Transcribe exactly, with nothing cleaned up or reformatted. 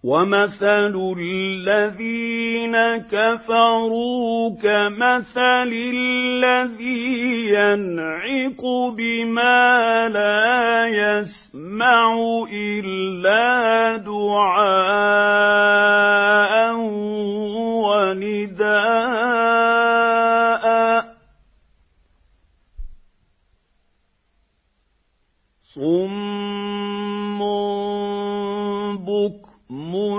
وَمَثَلُ الَّذِينَ كَفَرُوا كَمَثَلِ الَّذِي يَنْعِقُ بِمَا لَا يَسْمَعُ إِلَّا دُعَاءً وَنِدَاءً صُمٌّ بُكْمٌ